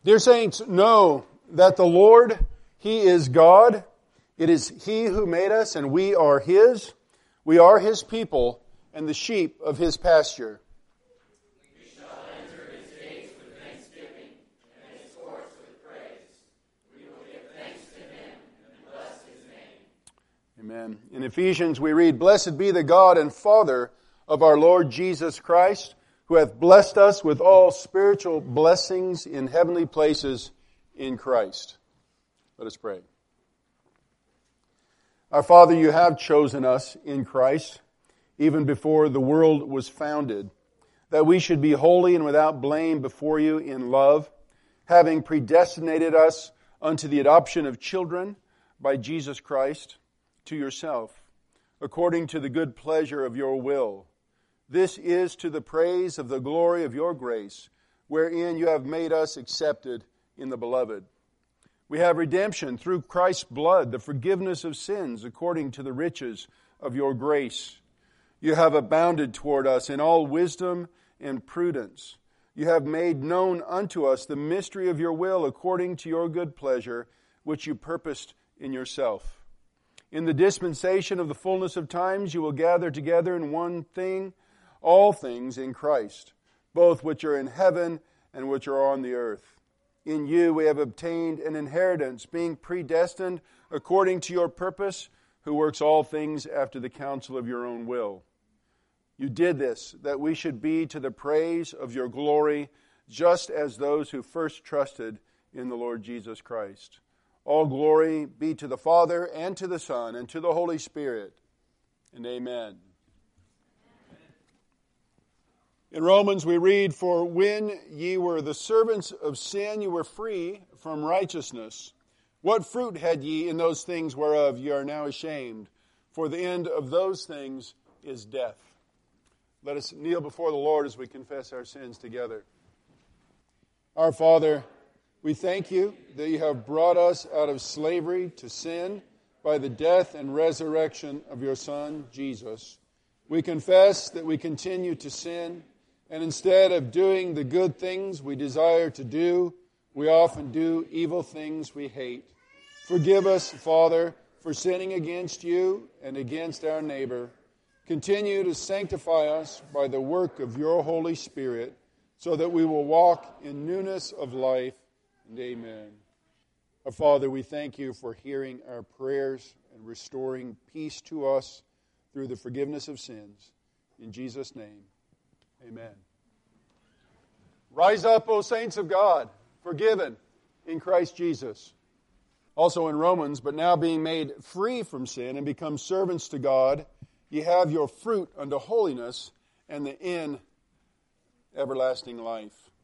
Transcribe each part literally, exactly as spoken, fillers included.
Dear saints, know that the Lord, He is God. It is He who made us, and we are His. We are His people and the sheep of His pasture. We shall enter His gates with thanksgiving and His courts with praise. We will give thanks to Him and bless His name. Amen. In Ephesians we read, Blessed be the God and Father of our Lord Jesus Christ, who hath blessed us with all spiritual blessings in heavenly places in Christ. Let us pray. Our Father, you have chosen us in Christ, even before the world was founded, that we should be holy and without blame before you in love, having predestinated us unto the adoption of children by Jesus Christ to yourself, according to the good pleasure of your will. This is to the praise of the glory of your grace, wherein you have made us accepted in the Beloved. We have redemption through Christ's blood, the forgiveness of sins, according to the riches of your grace. You have abounded toward us in all wisdom and prudence. You have made known unto us the mystery of your will, according to your good pleasure, which you purposed in yourself. In the dispensation of the fullness of times, you will gather together in one thing all things in Christ, both which are in heaven and which are on the earth. In you we have obtained an inheritance, being predestined according to your purpose, who works all things after the counsel of your own will. You did this, that we should be to the praise of your glory, just as those who first trusted in the Lord Jesus Christ. All glory be to the Father, and to the Son, and to the Holy Spirit. And amen. In Romans we read, For when ye were the servants of sin, you were free from righteousness. What fruit had ye in those things whereof ye are now ashamed? For the end of those things is death. Let us kneel before the Lord as we confess our sins together. Our Father, we thank you that you have brought us out of slavery to sin by the death and resurrection of your Son, Jesus. We confess that we continue to sin, and instead of doing the good things we desire to do, we often do evil things we hate. Forgive us, Father, for sinning against you and against our neighbor. Continue to sanctify us by the work of your Holy Spirit, so that we will walk in newness of life. And amen. Our Father, we thank you for hearing our prayers and restoring peace to us through the forgiveness of sins. In Jesus' name. Amen. Rise up, O saints of God, forgiven in Christ Jesus. Also in Romans, but now being made free from sin and become servants to God, ye have your fruit unto holiness, and the end everlasting life.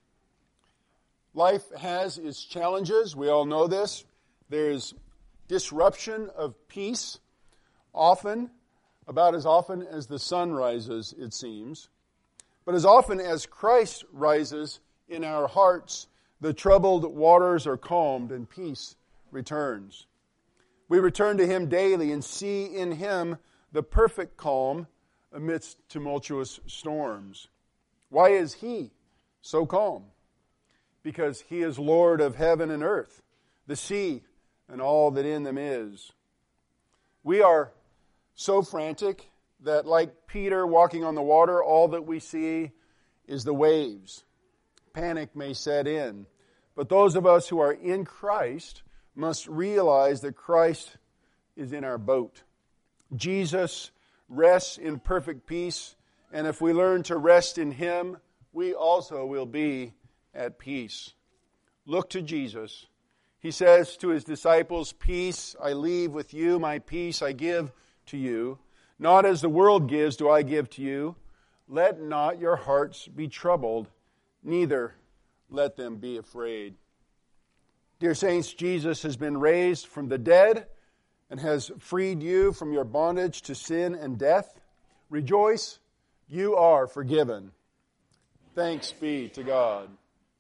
Life has its challenges. We all know this. There is disruption of peace, often, about as often as the sun rises, it seems. But as often as Christ rises in our hearts, the troubled waters are calmed and peace returns. We return to Him daily and see in Him the perfect calm amidst tumultuous storms. Why is He so calm? Because He is Lord of heaven and earth, the sea, and all that in them is. We are so frantic that, like Peter walking on the water, all that we see is the waves. Panic may set in. But those of us who are in Christ must realize that Christ is in our boat. Jesus rests in perfect peace, and if we learn to rest in Him, we also will be at peace. Look to Jesus. He says to His disciples, Peace I leave with you, my peace I give to you. Not as the world gives do I give to you. Let not your hearts be troubled, neither let them be afraid. Dear saints, Jesus has been raised from the dead and has freed you from your bondage to sin and death. Rejoice, you are forgiven. Thanks be to God.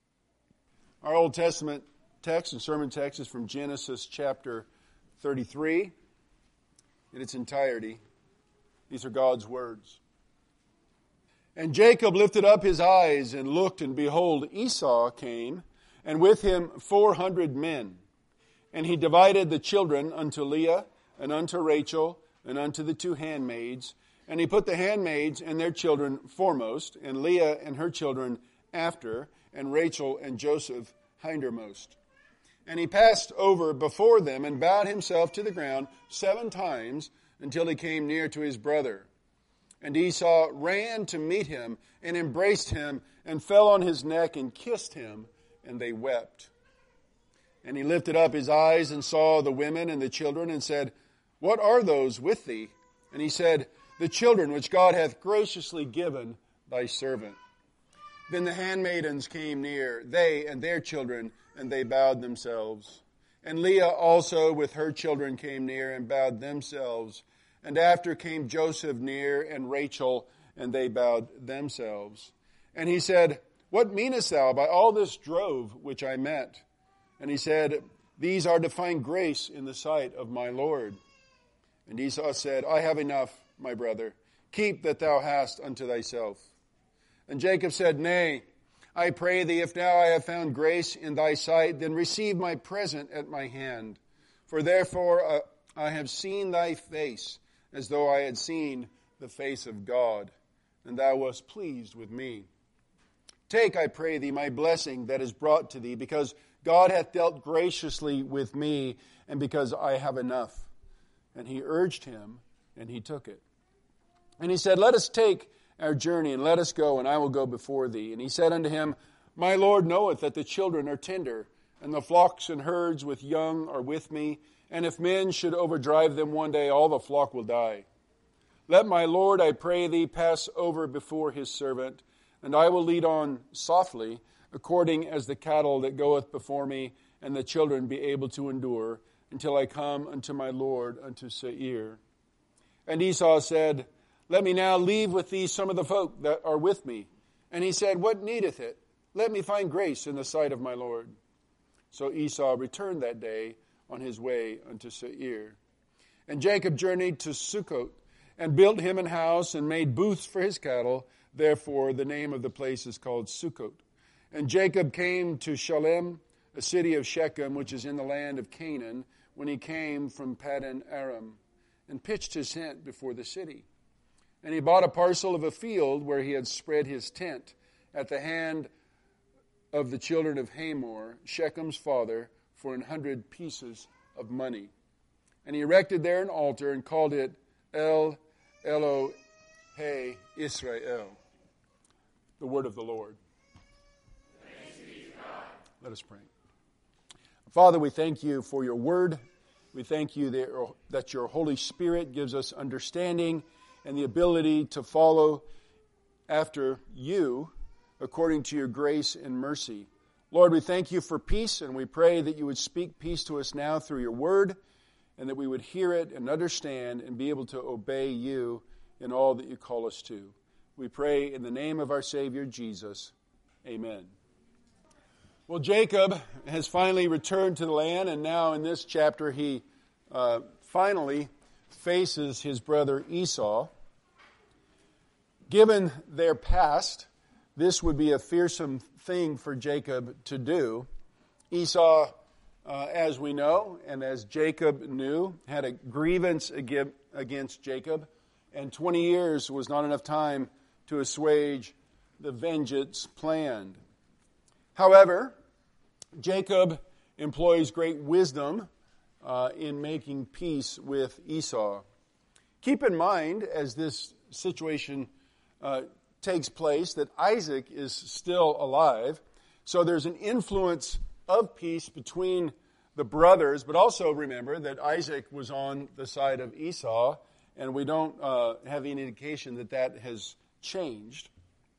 Our Old Testament text and sermon text is from Genesis chapter thirty-three in its entirety. These are God's words. And Jacob lifted up his eyes and looked, and behold, Esau came, and with him four hundred men. And he divided the children unto Leah, and unto Rachel, and unto the two handmaids. And he put the handmaids and their children foremost, and Leah and her children after, and Rachel and Joseph hindermost. And he passed over before them, and bowed himself to the ground seven times, until he came near to his brother. And Esau ran to meet him, and embraced him, and fell on his neck, and kissed him, and they wept. And he lifted up his eyes, and saw the women and the children, and said, What are those with thee? And he said, The children which God hath graciously given thy servant. Then the handmaidens came near, they and their children, and they bowed themselves. And Leah also with her children came near, and bowed themselves. And after came Joseph near, and Rachel, and they bowed themselves. And he said, What meanest thou by all this drove which I met? And he said, These are to find grace in the sight of my Lord. And Esau said, I have enough, my brother. Keep that thou hast unto thyself. And Jacob said, Nay, I pray thee, if now I have found grace in thy sight, then receive my present at my hand. For therefore uh, I have seen thy face, as though I had seen the face of God, and thou wast pleased with me. Take, I pray thee, my blessing that is brought to thee, because God hath dealt graciously with me, and because I have enough. And he urged him, and he took it. And he said, Let us take our journey, and let us go, and I will go before thee. And he said unto him, My Lord knoweth that the children are tender, and the flocks and herds with young are with me, and if men should overdrive them one day, all the flock will die. Let my Lord, I pray thee, pass over before his servant, and I will lead on softly, according as the cattle that goeth before me, and the children be able to endure, until I come unto my Lord, unto Seir. And Esau said, Let me now leave with thee some of the folk that are with me. And he said, What needeth it? Let me find grace in the sight of my Lord. So Esau returned that day on his way unto Seir. And Jacob journeyed to Sukkot, and built him an house, and made booths for his cattle. Therefore the name of the place is called Sukkot. And Jacob came to Shalem, a city of Shechem, which is in the land of Canaan, when he came from Paddan Aram, and pitched his tent before the city. And he bought a parcel of a field where he had spread his tent at the hand of the children of Hamor, Shechem's father, for an hundred pieces of money. And he erected there an altar and called it El Elohe Israel. The word of the Lord. Thanks be to God. Let us pray. Father, we thank you for your word. We thank you that your Holy Spirit gives us understanding and the ability to follow after you according to your grace and mercy. Lord, we thank you for peace, and we pray that you would speak peace to us now through your word, and that we would hear it and understand and be able to obey you in all that you call us to. We pray in the name of our Savior, Jesus. Amen. Well, Jacob has finally returned to the land, and now in this chapter he uh, finally faces his brother Esau. Given their past, this would be a fearsome thing for Jacob to do. Esau, uh, as we know, and as Jacob knew, had a grievance against Jacob, and twenty years was not enough time to assuage the vengeance planned. However, Jacob employs great wisdom uh, in making peace with Esau. Keep in mind, as this situation uh, takes place, that Isaac is still alive. So there's an influence of peace between the brothers, but also remember that Isaac was on the side of Esau, and we don't uh, have any indication that that has changed.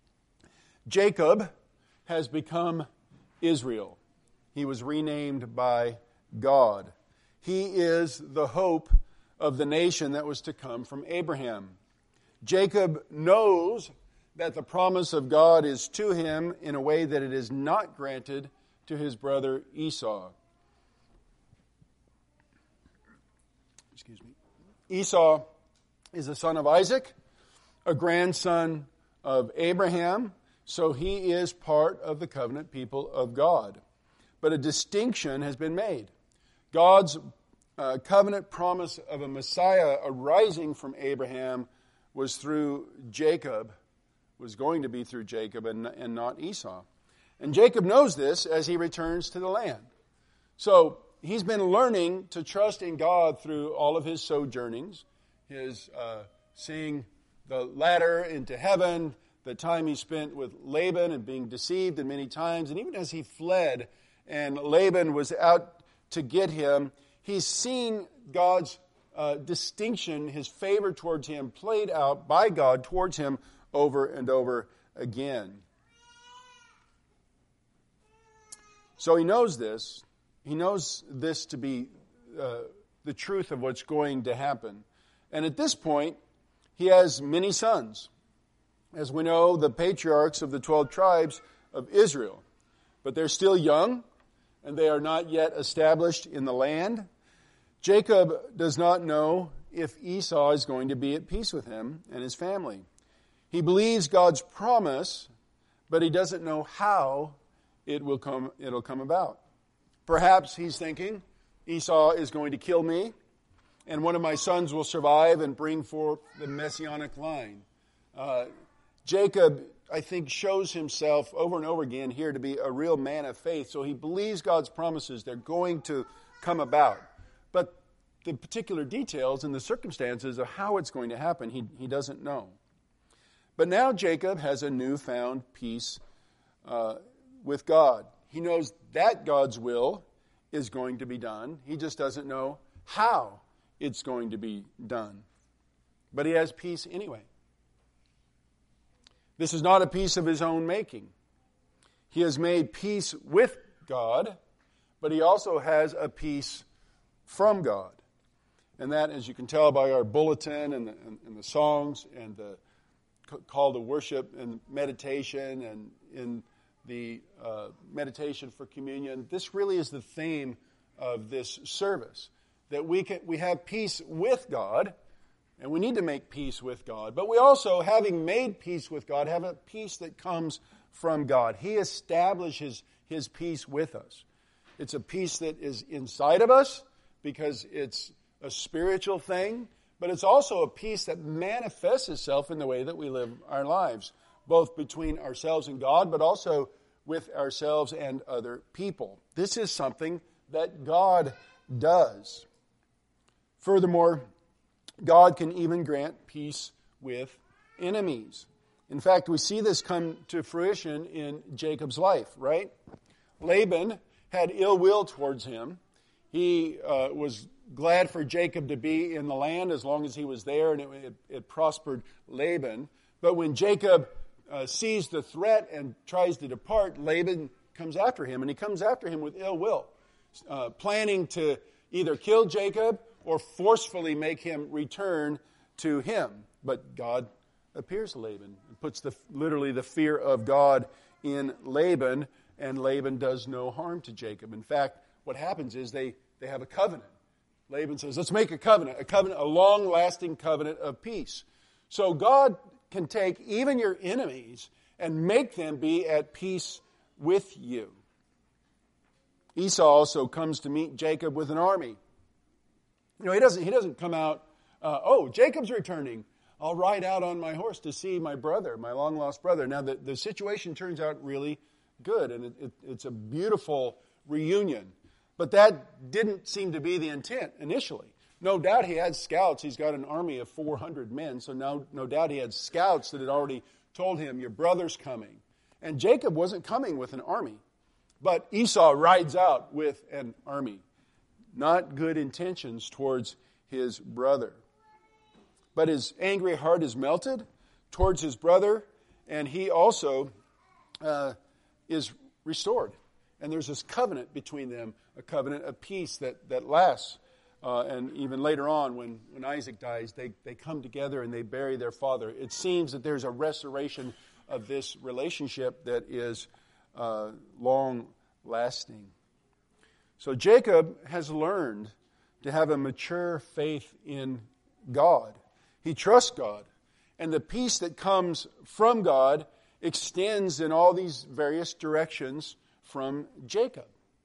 Jacob has become Israel. He was renamed by God. He is the hope of the nation that was to come from Abraham. Jacob knows that the promise of God is to him in a way that it is not granted to his brother Esau. Excuse me. Esau is a son of Isaac, a grandson of Abraham, so he is part of the covenant people of God. but a distinction has been made. God's uh, covenant promise of a Messiah arising from Abraham was through Jacob, was going to be through Jacob and, and not Esau. And Jacob knows this as he returns to the land. So he's been learning to trust in God through all of his sojournings, his uh, seeing the ladder into heaven, the time he spent with Laban and being deceived and many times. And even as he fled and Laban was out to get him, he's seen God's uh, distinction, his favor towards him played out by God towards him over and over again. So he knows this. He knows this to be uh, the truth of what's going to happen. And at this point, he has many sons. As we know, the patriarchs of the twelve tribes of Israel. But they're still young, and they are not yet established in the land. Jacob does not know if Esau is going to be at peace with him and his family. He believes God's promise, but he doesn't know how it will come, it'll come about. Perhaps he's thinking, Esau is going to kill me, and one of my sons will survive and bring forth the messianic line. Uh, Jacob, I think, shows himself over and over again here to be a real man of faith. So he believes God's promises. They're going to come about. But the particular details and the circumstances of how it's going to happen, he, he doesn't know. But now Jacob has a newfound peace uh, with God. He knows that God's will is going to be done. He just doesn't know how it's going to be done. But he has peace anyway. This is not a peace of his own making. He has made peace with God, but he also has a peace from God. And that, as you can tell by our bulletin and the, and, and the songs and the call to worship and meditation and in the uh, meditation for communion, this really is the theme of this service. That we can we have peace with God, and we need to make peace with God. But we also, having made peace with God, have a peace that comes from God. He establishes His peace with us. It's a peace that is inside of us because it's a spiritual thing, but it's also a peace that manifests itself in the way that we live our lives, both between ourselves and God, but also with ourselves and other people. This is something that God does. Furthermore, God can even grant peace with enemies. In fact, we see this come to fruition in Jacob's life, right? Laban had ill will towards him. He uh, was glad for Jacob to be in the land as long as he was there, and it, it, it prospered Laban. But when Jacob uh, sees the threat and tries to depart, Laban comes after him, and he comes after him with ill will, uh, planning to either kill Jacob or forcefully make him return to him. But God appears to Laban and puts the, literally the fear of God in Laban, and Laban does no harm to Jacob. In fact, what happens is they, they have a covenant. Laban says, let's make a covenant, a covenant, a long-lasting covenant of peace. So God can take even your enemies and make them be at peace with you. Esau also comes to meet Jacob with an army. You know, he doesn't, he doesn't come out, uh, oh, Jacob's returning. I'll ride out on my horse to see my brother, my long-lost brother. Now, the, the situation turns out really good, and it, it, it's a beautiful reunion. But that didn't seem to be the intent initially. No doubt he had scouts. He's got an army of four hundred men, so no, no doubt he had scouts that had already told him, your brother's coming. And Jacob wasn't coming with an army, but Esau rides out with an army. Not good intentions towards his brother. But his angry heart is melted towards his brother, and he also uh, is restored. And there's this covenant between them, a covenant of peace that, that lasts. Uh, and even later on, when, when Isaac dies, they, they come together and they bury their father. It seems that there's a restoration of this relationship that is uh, long-lasting. So Jacob has learned to have a mature faith in God. He trusts God. And the peace that comes from God extends in all these various directions from Jacob.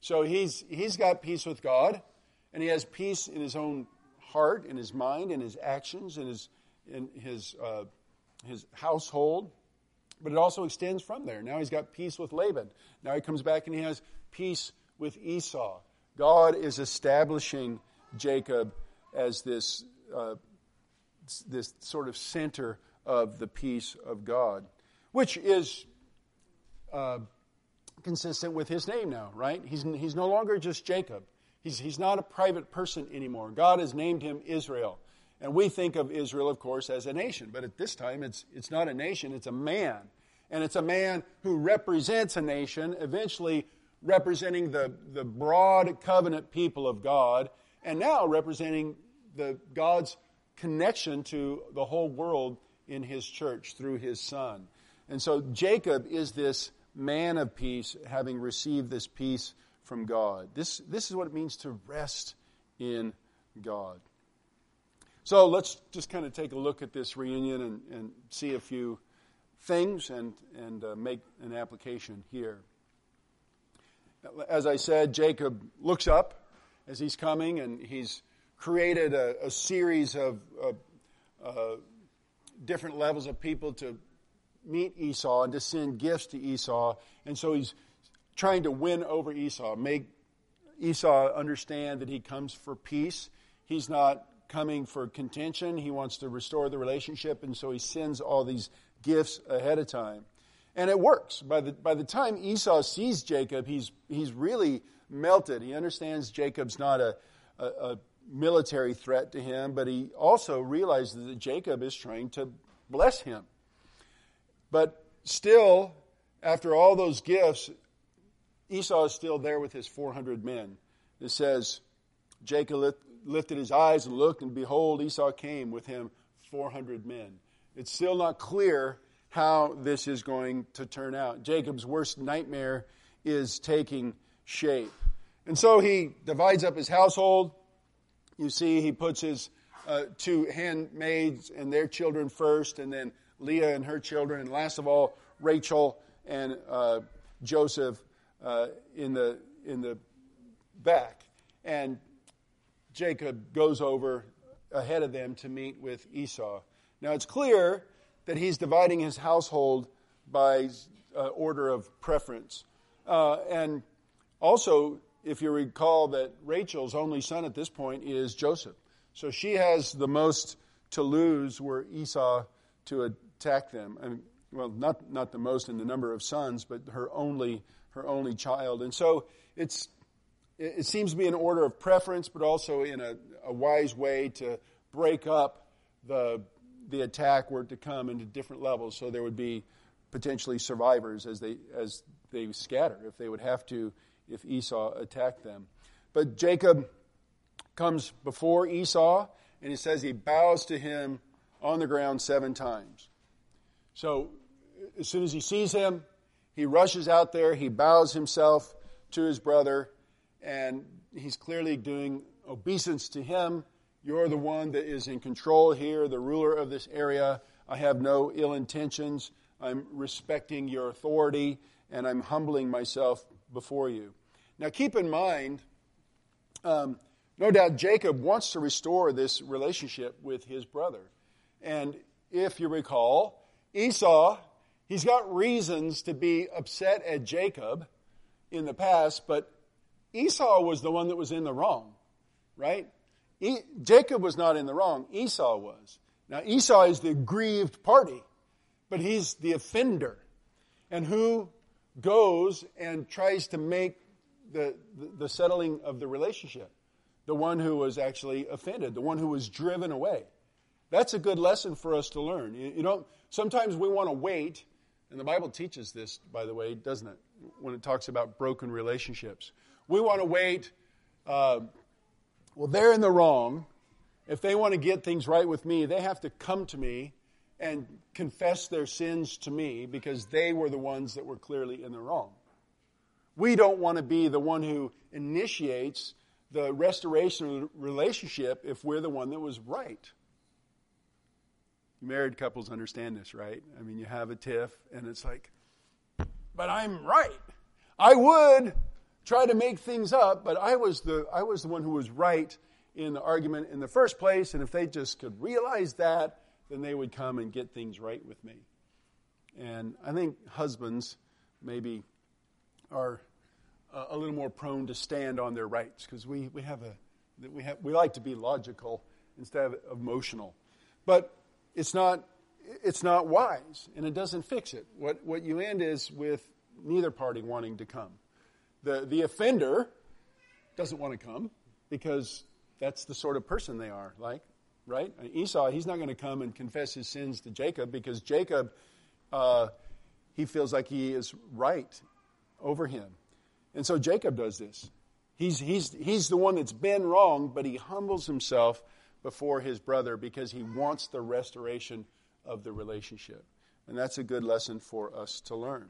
So he's he's got peace with God, and he has peace in his own heart, in his mind, in his actions, in his in his uh, his household. But it also extends from there. Now he's got peace with Laban. Now he comes back and he has peace with Esau. God is establishing Jacob as this uh, this sort of center of the peace of God, which is uh, consistent with his name now, right? He's he's no longer just Jacob. He's he's not a private person anymore. God has named him Israel. And we think of Israel, of course, as a nation. But at this time, it's it's not a nation, it's a man. And it's a man who represents a nation, eventually representing the, the broad covenant people of God, and now representing the God's connection to the whole world in his church through his son. And so Jacob is this man of peace, having received this peace from God. This, this is what it means to rest in God. So let's just kind of take a look at this reunion and, and see a few things and, and uh, make an application here. As I said, Jacob looks up as he's coming, and he's created a, a series of uh, uh, different levels of people to meet Esau and to send gifts to Esau. And so he's trying to win over Esau, make Esau understand that he comes for peace. He's not coming for contention. He wants to restore the relationship, and so he sends all these gifts ahead of time. And it works. By the by the time Esau sees Jacob, he's he's really melted. He understands Jacob's not a, a, a military threat to him, but he also realizes that Jacob is trying to bless him. But still, after all those gifts, Esau is still there with his four hundred men. It says, Jacob lift, lifted his eyes and looked, and behold, Esau came with him four hundred men. It's still not clear how this is going to turn out. Jacob's worst nightmare is taking shape. And so he divides up his household. You see, he puts his uh, two handmaids and their children first, and then Leah and her children, and last of all, Rachel and uh, Joseph uh, in the in the back. And Jacob goes over ahead of them to meet with Esau. Now, it's clear that he's dividing his household by uh, order of preference. Uh, and also, if you recall that Rachel's only son at this point is Joseph. So she has the most to lose were Esau to attack them. I mean, well, not not the most in the number of sons, but her only her only child. And so it's it seems to be an order of preference, but also in a, a wise way to break up the the attack were to come into different levels, so there would be potentially survivors as they as they scatter, if they would have to, if Esau attacked them. But Jacob comes before Esau, and it says he bows to him on the ground seven times. So as soon as he sees him, he rushes out there, he bows himself to his brother, and he's clearly doing obeisance to him. You're the one that is in control here, the ruler of this area. I have no ill intentions. I'm respecting your authority, and I'm humbling myself before you. Now, keep in mind, um, no doubt Jacob wants to restore this relationship with his brother. And if you recall, Esau, he's got reasons to be upset at Jacob in the past, but Esau was the one that was in the wrong, right? E- Jacob was not in the wrong. Esau was. Now, Esau is the aggrieved party, but he's the offender. And who goes and tries to make the, the, the settling of the relationship? The one who was actually offended, the one who was driven away. That's a good lesson for us to learn. You, you know, sometimes we want to wait, and the Bible teaches this, by the way, doesn't it? When it talks about broken relationships. We want to wait, uh, well, they're in the wrong. If they want to get things right with me, they have to come to me and confess their sins to me because they were the ones that were clearly in the wrong. We don't want to be the one who initiates the restoration of the relationship if we're the one that was right. Married couples understand this, right? I mean, you have a tiff, and it's like, but I'm right. I would try to make things up, but I was the I was the one who was right in the argument in the first place, and if they just could realize that, then they would come and get things right with me. And I think husbands maybe are uh, a little more prone to stand on their rights, because we, we have a we have we like to be logical instead of emotional. But it's not it's not wise, and it doesn't fix it. What what you end is with neither party wanting to come. The the offender doesn't want to come because that's the sort of person they are, like, right? Esau, he's not going to come and confess his sins to Jacob because Jacob, uh, he feels like he is right over him. And so Jacob does this. He's, he's, he's the one that's been wrong, but he humbles himself before his brother because he wants the restoration of the relationship. And that's a good lesson for us to learn.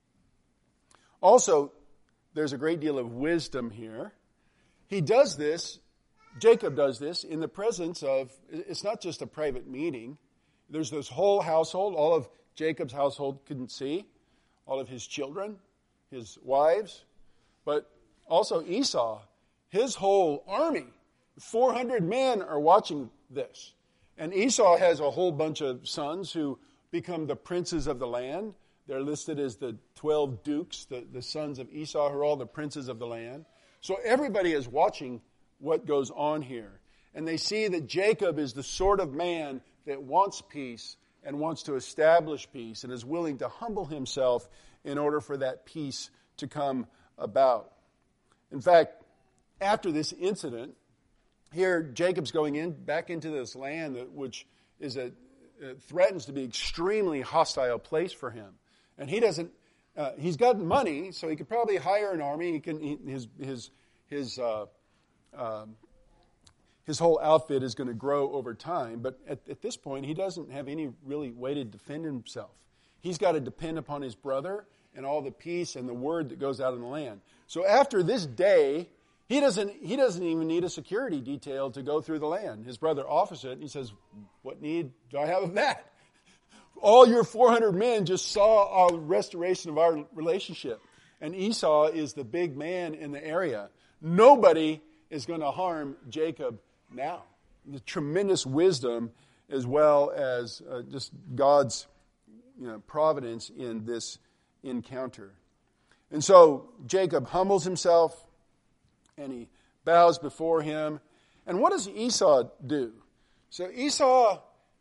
Also, there's a great deal of wisdom here. He does this, Jacob does this in the presence of, it's not just a private meeting. There's this whole household, all of Jacob's household couldn't see, all of his children, his wives, but also Esau, his whole army, four hundred men are watching this. And Esau has a whole bunch of sons who become the princes of the land. They're listed as the twelve dukes, the, the sons of Esau, who are all the princes of the land. So everybody is watching what goes on here. And they see that Jacob is the sort of man that wants peace and wants to establish peace and is willing to humble himself in order for that peace to come about. In fact, after this incident, here Jacob's going in back into this land that, which is a uh, threatens to be extremely hostile place for him. And he doesn't, uh, he's got money, so he could probably hire an army. He can, he, his, his, his, uh, um, his whole outfit is going to grow over time. But at, at this point, he doesn't have any really way to defend himself. He's got to depend upon his brother and all the peace and the word that goes out in the land. So after this day, he doesn't, he doesn't even need a security detail to go through the land. His brother offers it, and he says, what need do I have of that? All your four hundred men just saw a restoration of our relationship. And Esau is the big man in the area. Nobody is going to harm Jacob now. The tremendous wisdom as well as uh, just God's you know, providence in this encounter. And so Jacob humbles himself and he bows before him. And what does Esau do? So Esau,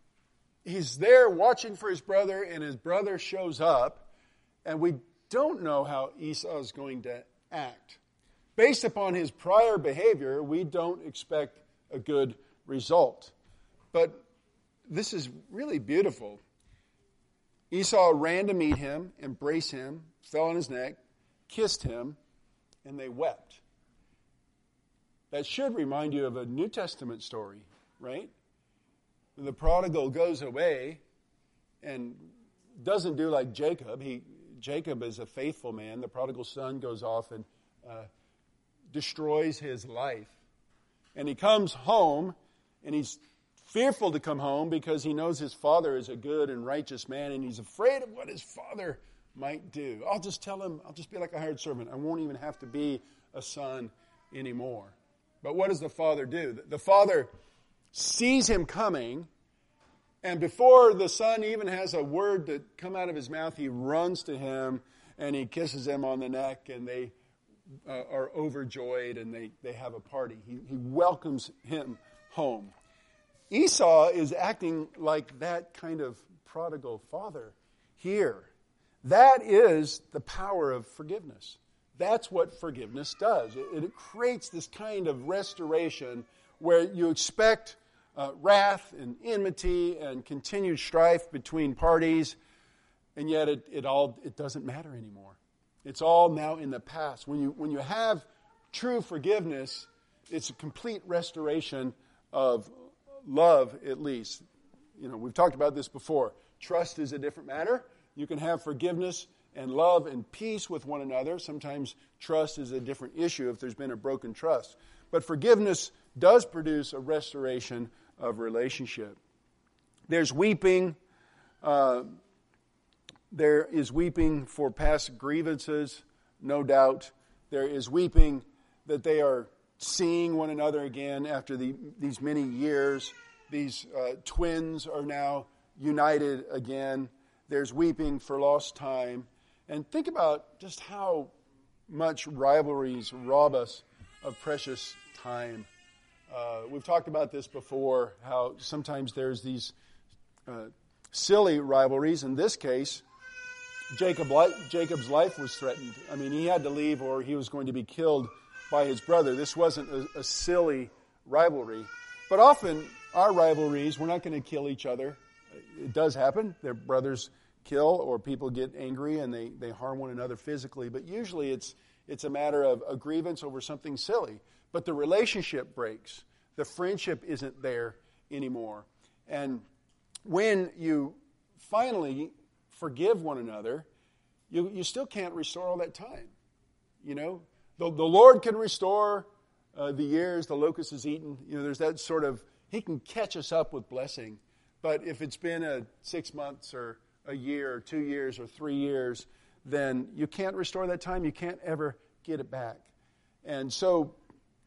he's there watching for his brother, and his brother shows up, and we don't know how Esau is going to act. Based upon his prior behavior, we don't expect a good result. But this is really beautiful. Esau ran to meet him, embraced him, fell on his neck, kissed him, and they wept. That should remind you of a New Testament story, right? The prodigal goes away and doesn't do like Jacob. He Jacob is a faithful man. The prodigal son goes off and uh, destroys his life. And he comes home, and he's fearful to come home because he knows his father is a good and righteous man, and he's afraid of what his father might do. I'll just tell him, I'll just be like a hired servant. I won't even have to be a son anymore. But what does the father do? The father sees him coming, and before the son even has a word to come out of his mouth, he runs to him and he kisses him on the neck, and they uh, are overjoyed, and they, they have a party. He, he welcomes him home. Esau is acting like that kind of prodigal father here. That is the power of forgiveness. That's what forgiveness does. It, it creates this kind of restoration where you expect uh, wrath and enmity and continued strife between parties, and yet it, it all it doesn't matter anymore. It's all now in the past. When you when you have true forgiveness, it's a complete restoration of love, at least. You know, we've talked about this before. Trust is a different matter. You can have forgiveness and love and peace with one another. Sometimes trust is a different issue if there's been a broken trust. But forgiveness does produce a restoration of relationship. There's weeping. Uh, there is weeping for past grievances, no doubt. There is weeping that they are seeing one another again after the, these many years. These uh, twins are now united again. There's weeping for lost time. And think about just how much rivalries rob us of precious time. Uh, we've talked about this before, how sometimes there's these uh, silly rivalries. In this case, Jacob, Jacob's life was threatened. I mean, he had to leave or he was going to be killed by his brother. This wasn't a, a silly rivalry. But often, our rivalries, we're not going to kill each other. It does happen. Their brothers kill or people get angry and they, they harm one another physically. But usually it's it's a matter of a grievance over something silly. But the relationship breaks. The friendship isn't there anymore. And when you finally forgive one another, you, you still can't restore all that time. You know, the, the Lord can restore uh, the years the locust has eaten. You know, there's that sort of, He can catch us up with blessing. But if it's been a six months or a year or two years or three years, then you can't restore that time. You can't ever get it back. And so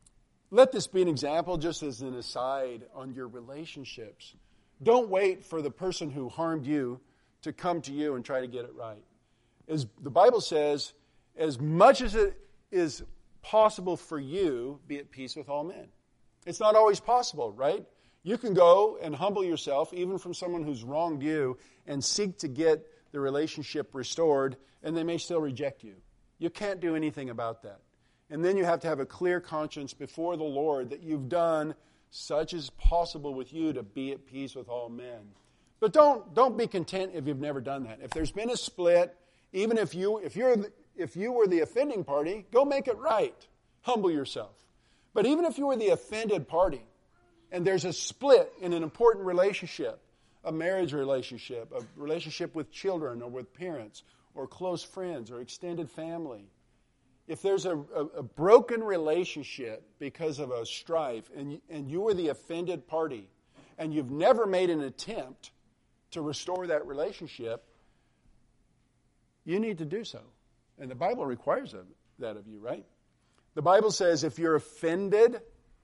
let this be an example, just as an aside, on your relationships. Don't wait for the person who harmed you to come to you and try to get it right. As the Bible says, as much as it is possible for you, be at peace with all men. It's not always possible, right? You can go and humble yourself, even from someone who's wronged you, and seek to get the relationship restored, and they may still reject you. You can't do anything about that. And then you have to have a clear conscience before the Lord that you've done such as possible with you to be at peace with all men. But don't don't be content if you've never done that. If there's been a split, even if you if you're if you were the offending party, go make it right. Humble yourself. But even if you were the offended party, and there's a split in an important relationship, a marriage relationship, a relationship with children or with parents or close friends or extended family, if there's a, a, a broken relationship because of a strife and, and you were the offended party and you've never made an attempt to restore that relationship, you need to do so. And the Bible requires that of you, right? The Bible says if you're offended,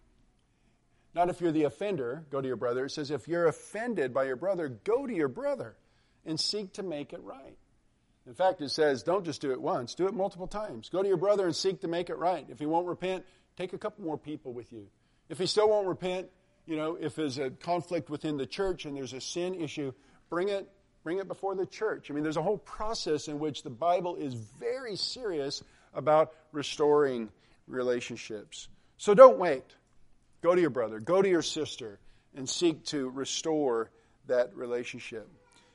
not if you're the offender, go to your brother. It says if you're offended by your brother, go to your brother and seek to make it right. In fact, it says don't just do it once, do it multiple times. Go to your brother and seek to make it right. If he won't repent, take a couple more people with you. If he still won't repent, you know, if there's a conflict within the church and there's a sin issue, bring it, bring it before the church. I mean, there's a whole process in which the Bible is very serious about restoring relationships. So don't wait. Go to your brother, go to your sister, and seek to restore that relationship.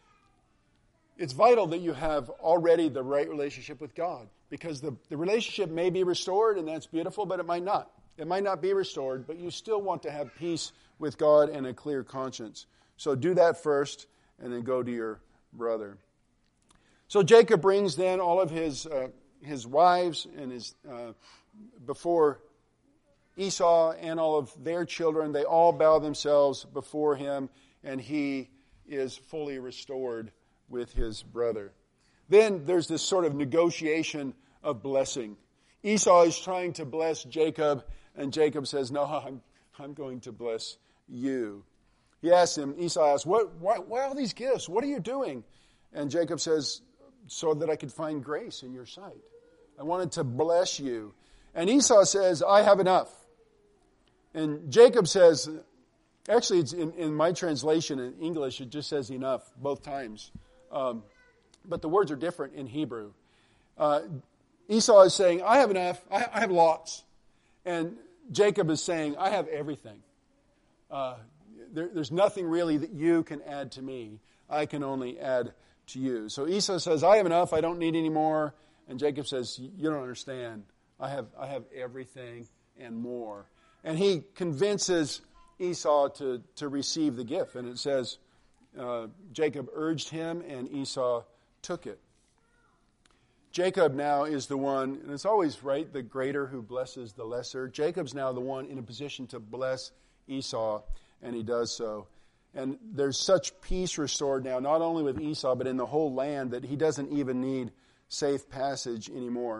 It's vital that you have already the right relationship with God, because the, the relationship may be restored, and that's beautiful, but it might not. It might not be restored, but you still want to have peace with God and a clear conscience. So do that first, and then go to your brother. So Jacob brings then all of his uh, his wives and his uh, before Esau and all of their children. They all bow themselves before him, and he is fully restored with his brother. Then there's this sort of negotiation of blessing. Esau is trying to bless Jacob, and Jacob says, no, I'm, I'm going to bless you. He asks him, Esau asks, what, why, why all these gifts? What are you doing? And Jacob says, so that I could find grace in your sight. I wanted to bless you. And Esau says, I have enough. And Jacob says, actually it's in, in my translation in English, it just says enough both times. Um, but the words are different in Hebrew. Uh, Esau is saying, I have enough, I, I have lots. And Jacob is saying, I have everything. Uh, there, there's nothing really that you can add to me. I can only add to you. So Esau says, I have enough, I don't need any more. And Jacob says, you don't understand. I have, I have everything and more. And he convinces Esau to, to receive the gift. And it says, uh, Jacob urged him and Esau took it. Jacob now is the one, and it's always right, the greater who blesses the lesser. Jacob's now the one in a position to bless Esau, and he does so. And there's such peace restored now, not only with Esau, but in the whole land, that he doesn't even need safe passage anymore.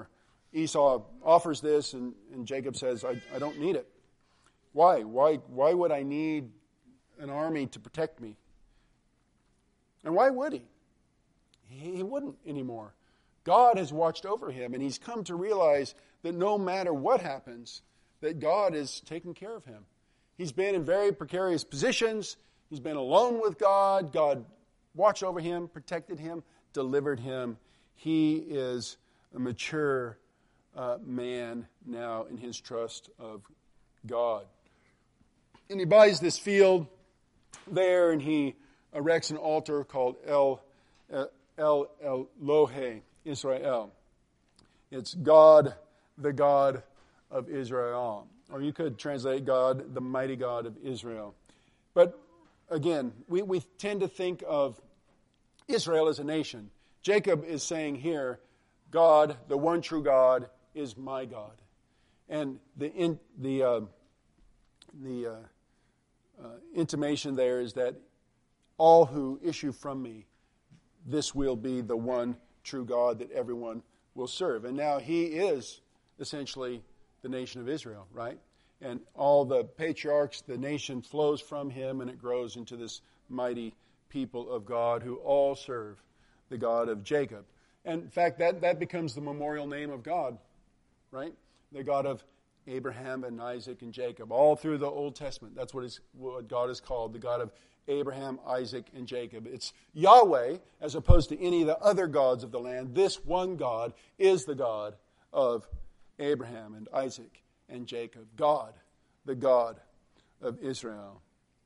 Esau offers this, and, and Jacob says, I, I don't need it. Why? Why? Why would I need an army to protect me? And why would he? He, he wouldn't anymore. God has watched over him, and he's come to realize that no matter what happens, that God is taking care of him. He's been in very precarious positions. He's been alone with God. God watched over him, protected him, delivered him. He is a mature uh, man now in his trust of God. And he buys this field there, and he erects an altar called El, El Elohe Israel. It's God, the God of Israel. Or you could translate God, the mighty God of Israel. But again, we, we tend to think of Israel as a nation. Jacob is saying here, God, the one true God, is my God. And the in, the uh, the uh, uh, intimation there is that all who issue from me, this will be the one true God that everyone will serve. And now he is essentially the nation of Israel, right? And all the patriarchs, the nation flows from him, and it grows into this mighty people of God who all serve the God of Jacob. And in fact, that, that becomes the memorial name of God, right? The God of Abraham and Isaac and Jacob. All through the Old Testament, that's what, is, what God is called, the God of Abraham, Isaac, and Jacob. It's Yahweh as opposed to any of the other gods of the land. This one God is the God of Abraham and Isaac and Jacob. God, the God of Israel.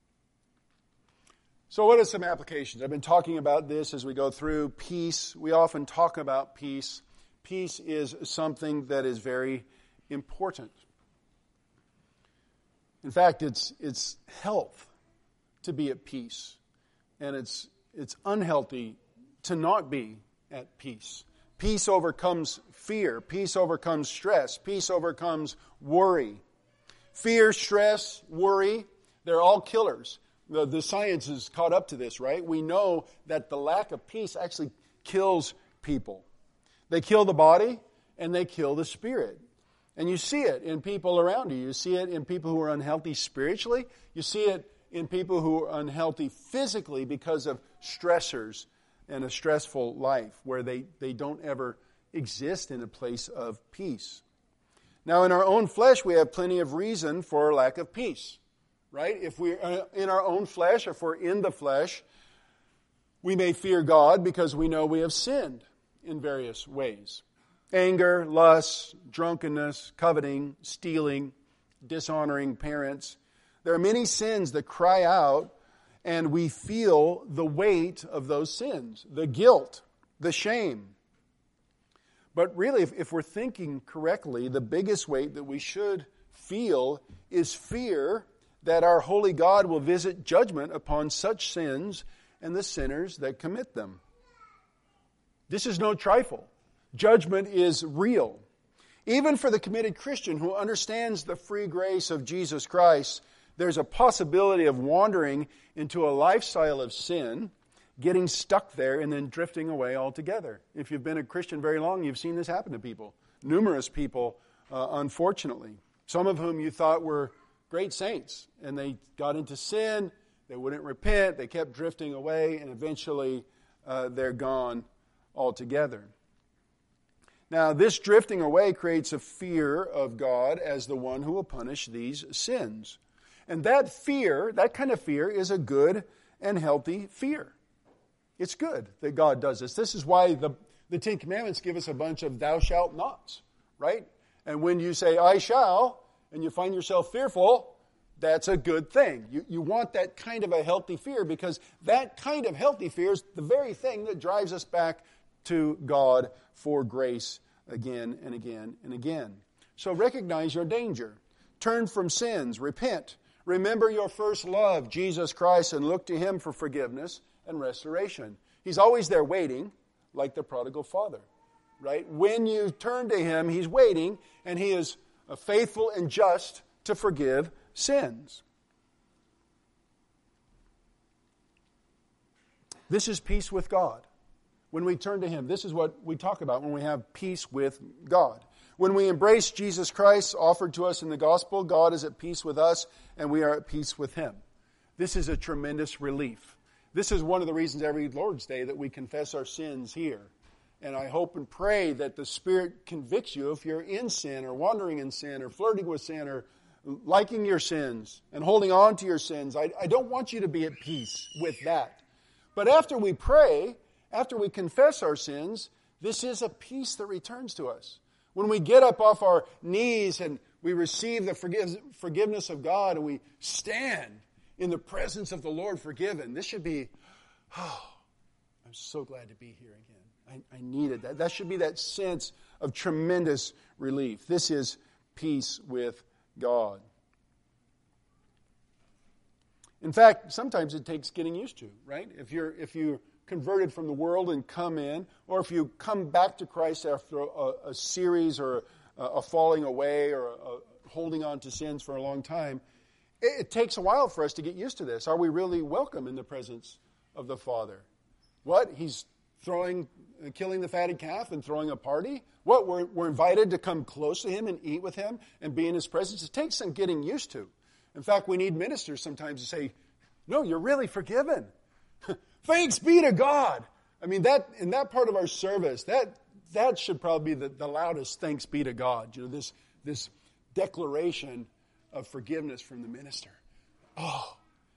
So what are some applications? I've been talking about this as we go through peace. We often talk about peace. Peace is something that is very important. In fact, it's it's health to be at peace. And it's it's unhealthy to not be at peace. Peace overcomes fear. Peace overcomes stress. Peace overcomes worry. Fear, stress, worry, they're all killers. The, the science is caught up to this, right? We know that the lack of peace actually kills people. They kill the body and they kill the spirit. And you see it in people around you. You see it in people who are unhealthy spiritually. You see it in people who are unhealthy physically because of stressors and a stressful life where they, they don't ever exist in a place of peace. Now, in our own flesh, we have plenty of reason for lack of peace, right? If we're in our own flesh, if we're in the flesh, we may fear God because we know we have sinned in various ways. Anger, lust, drunkenness, coveting, stealing, dishonoring parents. There are many sins that cry out, and we feel the weight of those sins, the guilt, the shame. But really, if, if we're thinking correctly, the biggest weight that we should feel is fear that our holy God will visit judgment upon such sins and the sinners that commit them. This is no trifle. Judgment is real. Even for the committed Christian who understands the free grace of Jesus Christ, there's a possibility of wandering into a lifestyle of sin, getting stuck there, and then drifting away altogether. If you've been a Christian very long, you've seen this happen to people. Numerous people, uh, unfortunately. Some of whom you thought were great saints, and they got into sin, they wouldn't repent, they kept drifting away, and eventually uh, they're gone altogether. Now, this drifting away creates a fear of God as the one who will punish these sins. And that fear, that kind of fear, is a good and healthy fear. It's good that God does this. This is why the, the Ten Commandments give us a bunch of thou shalt nots, right? And when you say, I shall, and you find yourself fearful, that's a good thing. You, you want that kind of a healthy fear because that kind of healthy fear is the very thing that drives us back to God for grace again and again and again. So recognize your danger. Turn from sins. Repent. Remember your first love, Jesus Christ, and look to Him for forgiveness and restoration. He's always there waiting, like the prodigal father, right? When you turn to Him, He's waiting, and He is faithful and just to forgive sins. This is peace with God. When we turn to Him, this is what we talk about when we have peace with God. When we embrace Jesus Christ offered to us in the gospel, God is at peace with us and we are at peace with Him. This is a tremendous relief. This is one of the reasons every Lord's Day that we confess our sins here. And I hope and pray that the Spirit convicts you if you're in sin or wandering in sin or flirting with sin or liking your sins and holding on to your sins. I, I don't want you to be at peace with that. But after we pray, after we confess our sins, this is a peace that returns to us. When we get up off our knees and we receive the forgive, forgiveness of God and we stand in the presence of the Lord forgiven, this should be, oh, I'm so glad to be here again. I, I needed that. That should be that sense of tremendous relief. This is peace with God. In fact, sometimes it takes getting used to, right? If you're if you're converted from the world and come in, or if you come back to Christ after a, a series or a, a falling away or a, a holding on to sins for a long time, it, it takes a while for us to get used to this. Are we really welcome in the presence of the Father? What? He's throwing, killing the fatted calf and throwing a party? What? We're, we're invited to come close to Him and eat with Him and be in His presence? It takes some getting used to. In fact, we need ministers sometimes to say, no, you're really forgiven. Thanks be to God. I mean, that in that part of our service, that that should probably be the, the loudest thanks be to God. You know, this, this declaration of forgiveness from the minister. Oh,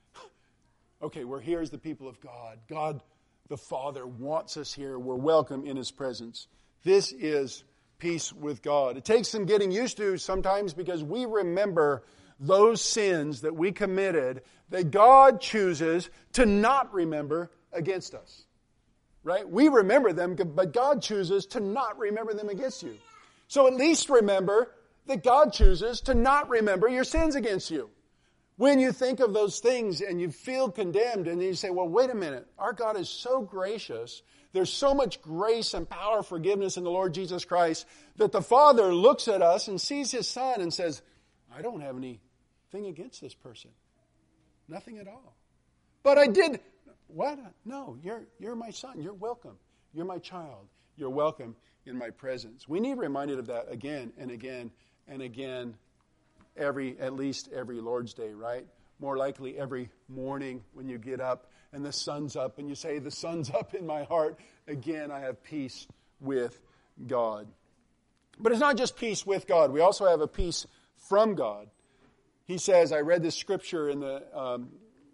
okay, we're here as the people of God. God the Father wants us here. We're welcome in His presence. This is peace with God. It takes some getting used to sometimes because we remember those sins that we committed that God chooses to not remember against us. Right? We remember them, but God chooses to not remember them against you. So at least remember that God chooses to not remember your sins against you. When you think of those things and you feel condemned and you say, well, wait a minute, our God is so gracious. There's so much grace and power, forgiveness in the Lord Jesus Christ that the Father looks at us and sees His Son and says, I don't have anything against this person. Nothing at all. But I did. What? No, you're, you're my son. You're welcome. You're my child. You're welcome in my presence. We need reminded of that again and again and again. Every, at least every Lord's Day, right? More likely every morning when you get up and the sun's up and you say, the sun's up in my heart. Again, I have peace with God. But it's not just peace with God. We also have a peace from God. He says, I read this scripture in the um,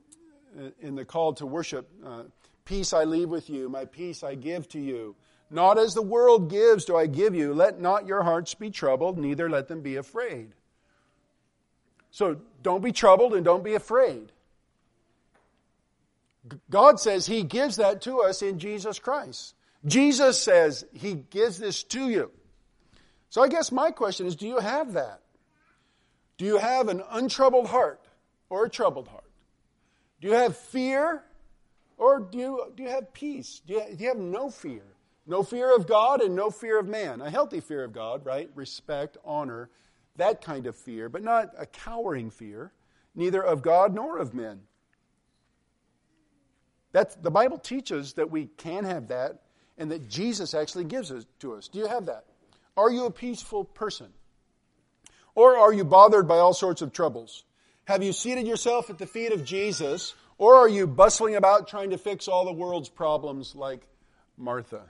in the call to worship, uh, peace I leave with you, my peace I give to you. Not as the world gives do I give you. Let not your hearts be troubled, neither let them be afraid. So don't be troubled and don't be afraid. God says He gives that to us in Jesus Christ. Jesus says He gives this to you. So I guess my question is, do you have that? Do you have an untroubled heart or a troubled heart? Do you have fear or do you, do you have peace? Do you, do you have no fear? No fear of God and no fear of man. A healthy fear of God, right? Respect, honor, that kind of fear, but not a cowering fear, neither of God nor of men. That's, the Bible teaches that we can have that and that Jesus actually gives it to us. Do you have that? Are you a peaceful person? Or are you bothered by all sorts of troubles? Have you seated yourself at the feet of Jesus, or are you bustling about trying to fix all the world's problems like Martha?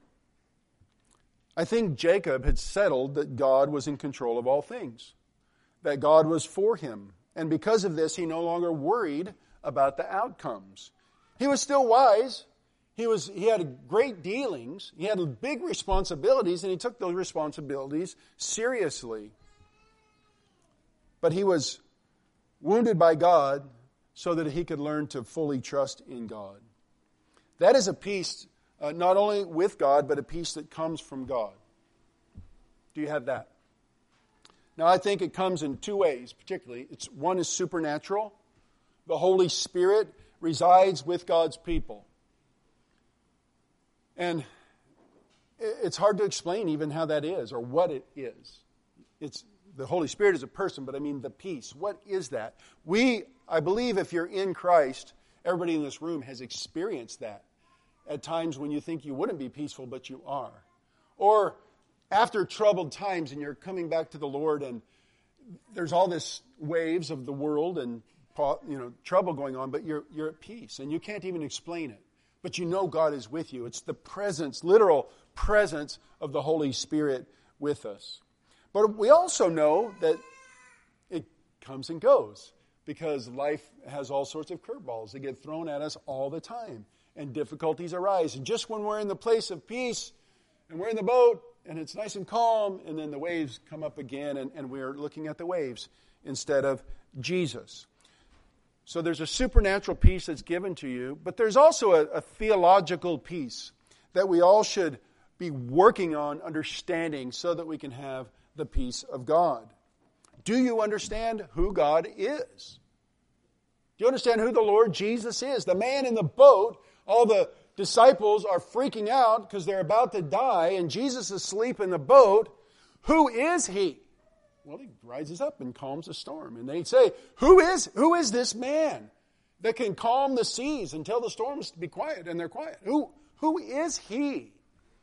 I think Jacob had settled that God was in control of all things, that God was for him. And because of this, he no longer worried about the outcomes. He was still wise. He was. He had great dealings. He had big responsibilities, and he took those responsibilities seriously. But he was wounded by God so that he could learn to fully trust in God. That is a peace uh, not only with God, but a peace that comes from God. Do you have that? Now, I think it comes in two ways, particularly. It's, one is supernatural. The Holy Spirit resides with God's people. And it's hard to explain even how that is or what it is. It's the Holy Spirit is a person, but I mean the peace. What is that? We, I believe if you're in Christ, everybody in this room has experienced that at times when you think you wouldn't be peaceful, but you are. Or after troubled times and you're coming back to the Lord and there's all this waves of the world and you know trouble going on, but you're you're at peace and you can't even explain it. But you know God is with you. It's the presence, literal presence of the Holy Spirit with us. But we also know that it comes and goes because life has all sorts of curveballs that get thrown at us all the time. And difficulties arise. And just when we're in the place of peace and we're in the boat and it's nice and calm, and then the waves come up again and, and we're looking at the waves instead of Jesus. So there's a supernatural peace that's given to you, but there's also a, a theological peace that we all should be working on understanding so that we can have the peace of God. Do you understand who God is? Do you understand who the Lord Jesus is? The man in the boat, all the disciples are freaking out because they're about to die and Jesus is asleep in the boat. Who is he? Well, he rises up and calms the storm. And they say, who is, who is this man that can calm the seas and tell the storms to be quiet? And they're quiet. Who, who is he?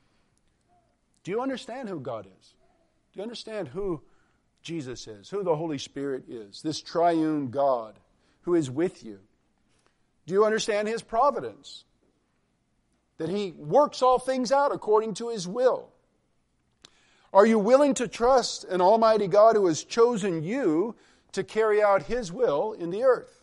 Do you understand who God is? Do you understand who Jesus is? Who the Holy Spirit is? This triune God who is with you. Do you understand his providence? That he works all things out according to his will. Are you willing to trust an almighty God who has chosen you to carry out his will in the earth?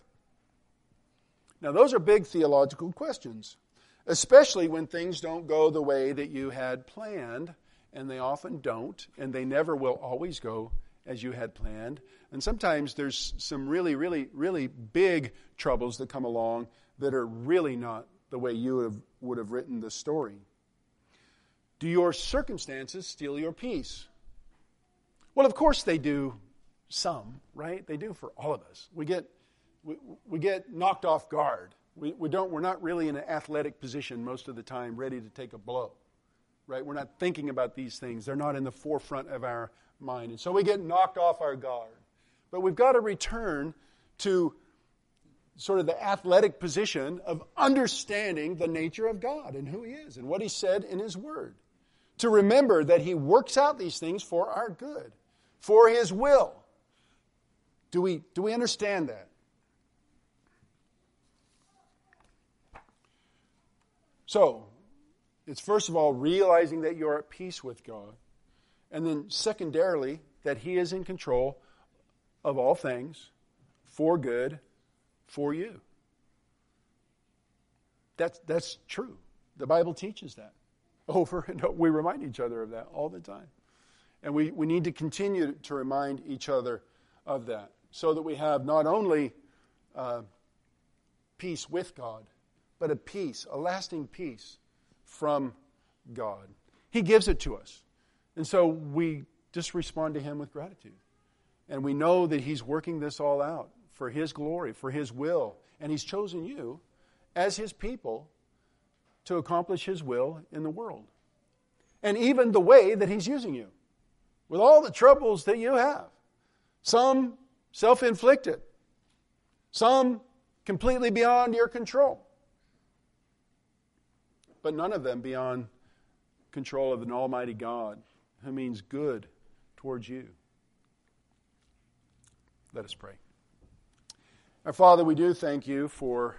Now, those are big theological questions, especially when things don't go the way that you had planned, and they often don't, and they never will always go as you had planned. And sometimes there's some really, really, really big troubles that come along that are really not the way you would have, would have written the story. Do your circumstances steal your peace? Well, of course they do some, right? They do for all of us. We get we, we get knocked off guard. We, we don't, we're not really in an athletic position most of the time ready to take a blow, right? We're not thinking about these things. They're not in the forefront of our mind. And so we get knocked off our guard. But we've got to return to sort of the athletic position of understanding the nature of God and who he is and what he said in his word. To remember that he works out these things for our good, for his will. Do we, do we understand that? So, it's first of all realizing that you're at peace with God. And then secondarily, that he is in control of all things for good, for you. That's, that's true. The Bible teaches that. Over and over. We remind each other of that all the time. And we, we need to continue to remind each other of that so that we have not only uh, peace with God, but a peace, a lasting peace from God. He gives it to us. And so we just respond to him with gratitude. And we know that he's working this all out for his glory, for his will. And he's chosen you as his people to accomplish his will in the world. And even the way that he's using you. With all the troubles that you have. Some self-inflicted. Some completely beyond your control. But none of them beyond control of an almighty God who means good towards you. Let us pray. Our Father, we do thank you for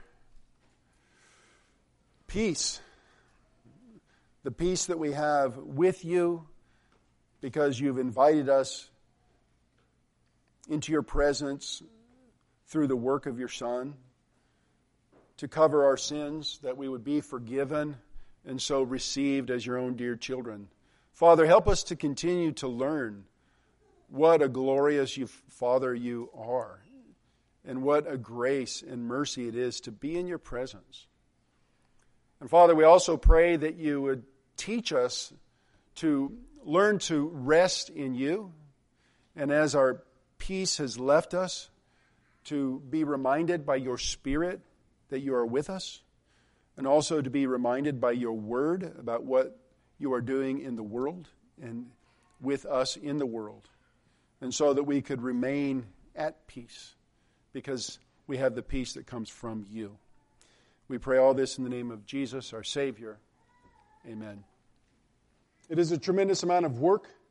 peace. The peace that we have with you because you've invited us into your presence through the work of your Son to cover our sins, that we would be forgiven and so received as your own dear children. Father, help us to continue to learn what a glorious you, Father you are, and what a grace and mercy it is to be in your presence. And Father, we also pray that you would teach us to learn to rest in you, and as our peace has left us, to be reminded by your Spirit that you are with us, and also to be reminded by your word about what you are doing in the world and with us in the world, and so that we could remain at peace because we have the peace that comes from you. We pray all this in the name of Jesus, our Savior. Amen. It is a tremendous amount of work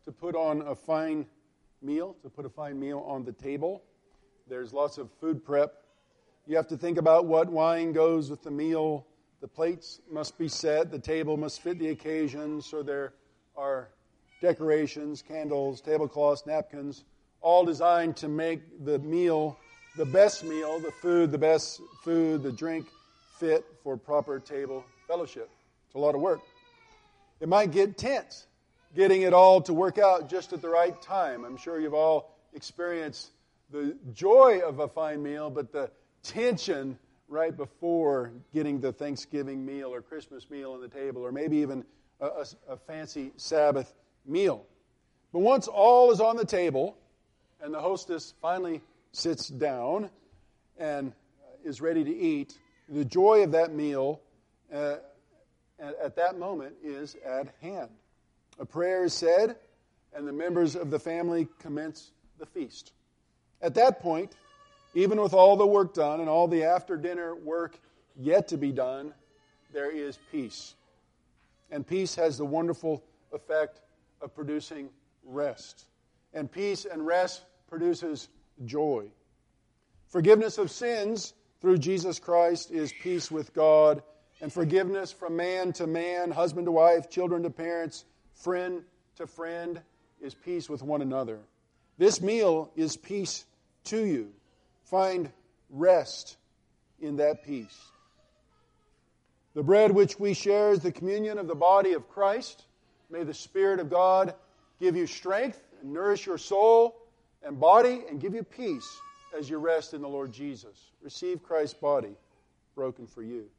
to put on a fine meal, to put a fine meal on the table. There's lots of food prep. You have to think about what wine goes with the meal. The plates must be set. The table must fit the occasion. So there are decorations, candles, tablecloths, napkins, all designed to make the meal the best meal, the food, the best food, the drink fit for proper table fellowship. It's a lot of work. It might get tense, getting it all to work out just at the right time. I'm sure you've all experienced the joy of a fine meal, but the tension right before getting the Thanksgiving meal or Christmas meal on the table, or maybe even a, a, a fancy Sabbath meal. But once all is on the table and the hostess finally sits down and is ready to eat, the joy of that meal uh, at that moment is at hand. A prayer is said, and the members of the family commence the feast. At that point, even with all the work done and all the after-dinner work yet to be done, there is peace. And peace has the wonderful effect of producing rest. And peace and rest produces joy. Forgiveness of sins through Jesus Christ is peace with God, and forgiveness from man to man, husband to wife, children to parents, friend to friend, is peace with one another. This meal is peace to you. Find rest in that peace. The bread which we share is the communion of the body of Christ. May the Spirit of God give you strength and nourish your soul and body and give you peace as you rest in the Lord Jesus. Receive Christ's body broken for you.